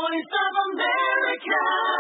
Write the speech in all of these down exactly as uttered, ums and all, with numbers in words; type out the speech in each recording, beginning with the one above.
Voice of America.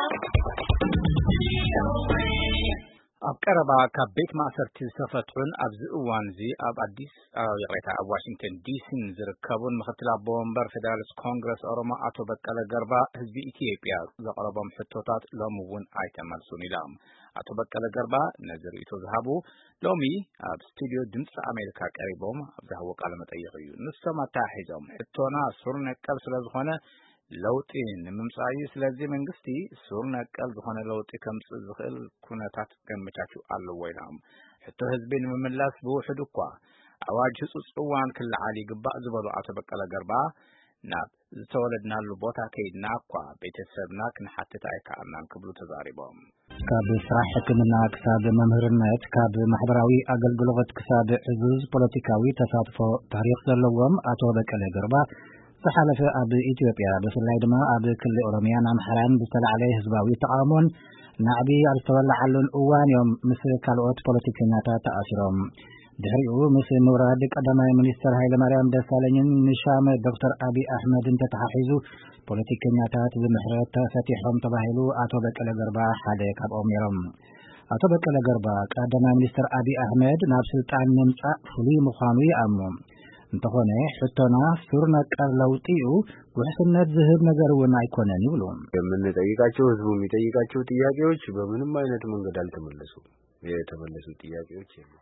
أبكر بعك بيت مأسر تلسفتون أبز أوانزي أب أديس أو يقيتها أب واشنطن دي سي زركبون مختلف بومبر فدارس كونغرس أرما أتو بكالا غربا هزبي إثيوبيا زقربهم حتوتات لومون آيتم السوني لام أتو بكالا غربا نزر إتو ذهبو لومي أب ستوديو دمس أمريكا قريبهم أبزهو قالمت أيغيو نسما تاحيزهم حتونا سورنا كالسلا زخونة لوطين ممصاي ስለዚህ መንግስቲ ሱርና ቀል ዝኾነ ለውጥ ከምጽ ዝኽእል ኩነታት ገምቻቹ አሉ ወይላም ሕቶ ህዝብን መመላስ በውሕዱ እኳ አዋጅ ጽጽዋን ክልዓሊ ግባእ ዝበሉ አቶ በቀለ ገርባ ናብ ዝተወለድናሉ ቦታ ከይድና እኳ ቤተሰብና ክንሓትት አይከኣልናን ክብሉ ተዛሪቦም ካብ ስራሕ ሕክምና ክሳብ መምህርነት ካብ ማሕበራዊ አገልግሎት ክሳብ ዕዙዝ ፖለቲካዊ ተሳትፎ ታሪክ ዘለዎም አቶ በቀለ ገርባ فحلف أب إثيوبيا بفلاي دما أب كل أورميان أم حرام بسلعلي حزباوي تعامون نعبي أرتولى على الأوان يوم مثل كالوت بوليتيكيناتا تأثيرهم دهريو مثل مراد قدما منستر هاي لمريم دسالين نشام دكتور أبي أحمد انت تححيزو بوليتيكيناتا تزمحرات فتيحهم تباهلو أتو بكلا غربا حاليك أب أميرهم أتو بكلا غربا قدما منستر أبي أحمد ناب سلطان نمسا فلي مخانوي أمم እንተሆነ ሕቶና ሱርና ቀር ለውጥዩ ወሕስነት ዝህብ ነገር ወና አይኮነን ይብሉም የምንጠይቃቸው ህዝቡ የሚጠይቃቸው ጥያቄዎች በምንም አይነት መንገድ አልተመለሱም የተመለሱ ጥያቄዎች የሉ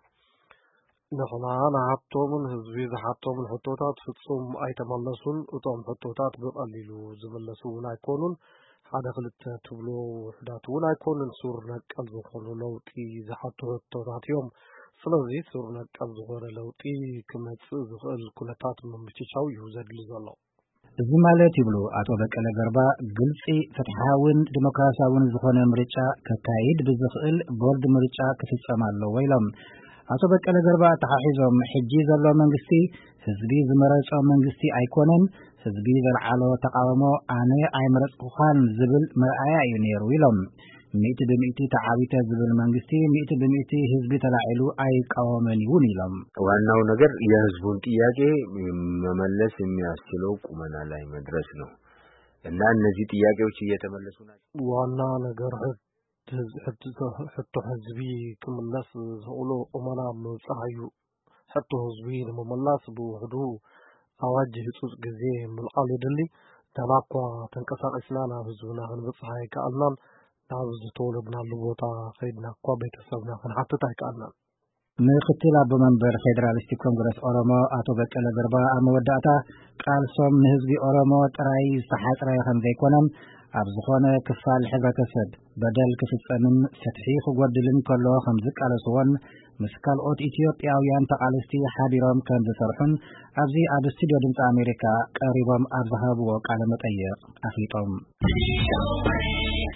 ነኸናና ሀብቶምን ህዝቢ ዘሀብቶምን ሕቶታት ፍጹም አይተመለሱን እቶም ሕቶታት በቀሊሉ ዝመለሱ አይኮኑን ሓደ ክልተ ትብሎ ውሕዳት እውን አይኮኑን ሱርና ቀል ዝኾኑ ለውጢ ዘሓቱ ሕቶታት እዮም ስለዚህ ሱርና ቀል ዝኾነ ለውጢ ክመጽእ ዝኽእል ኩነታት መምችቻው ይውዘድሉ ዘሎ እዚ ማለት ይብሉ አቶ በቀለ ገርባ ግልጽ ፍትሐውን ዲሞክራሲያውን ዝኾነ ምርጫ ከካይድ ብዝኽእል ቦርድ ምርጫ ክፍጸማሎ ወይሎም አቶ በቀለ ገርባ ተሓሒዞም ሕጂ ዘሎ መንግስቲ ህዝቢ ዝመረጾ መንግስቲ አይኮነን ህዝቢ ዘልዓሎ ተቃውሞ ኣነ ኣይመረጽኩኻን ዝብል መርኣያ እዩ ነይሩ ኢሎም ሚእቲ በሚእቲ ተዓቢተ ዝብል መንግስቲ ሚእቲ በሚእቲ ህዝቢ ተላዒሉ አይቃወመን ይውን ኢሎም ዋናው ነገር የህዝቡን ጥያቄ መመለስ የሚያስችለው ቁመና ላይ መድረስ ነው እና እነዚህ ጥያቄዎች እየተመለሱ ናቸው ዋና ነገር ሕቶ ህዝቢ ክምለስ ዝኽእሉ ቁመና ምውጻዩ ሕቶ ህዝቢ ንመመላስ ብውሕዱ አዋጅ ህጹጽ ጊዜ ምልዓል ይደሊ ተናኳ ተንቀሳቀስና ናብ ህዝብና ክንበጽሕ አይከኣልናን ናብ ዝተወለድናሉ ቦታ ከይድና እኳ ቤተሰብና ክንሓትት አይከኣልናን ምክትል አቦ መንበር ፌደራሊስት ኮንግረስ ኦሮሞ አቶ በቀለ ገርባ አመወዳእታ ቃልሶም ንህዝቢ ኦሮሞ ጥራይ ዝተሓፅረ ከም ዘይኮነም ኣብ ዝኾነ ክፋል ሕብረተሰብ በደል ክፍጸምን ሰትሒ ክጎድልን ከሎ ከም ዝቃለስዎን ምስ ካልኦት ኢትዮጵያውያን ተቃለስቲ ሓቢሮም ከም ዝሰርሑን ኣብዚ ኣብ ስቱድዮ ድምፂ ኣሜሪካ ቀሪቦም ኣብ ዝሃብዎ ቃለ መጠይቕ ኣፍሊጦም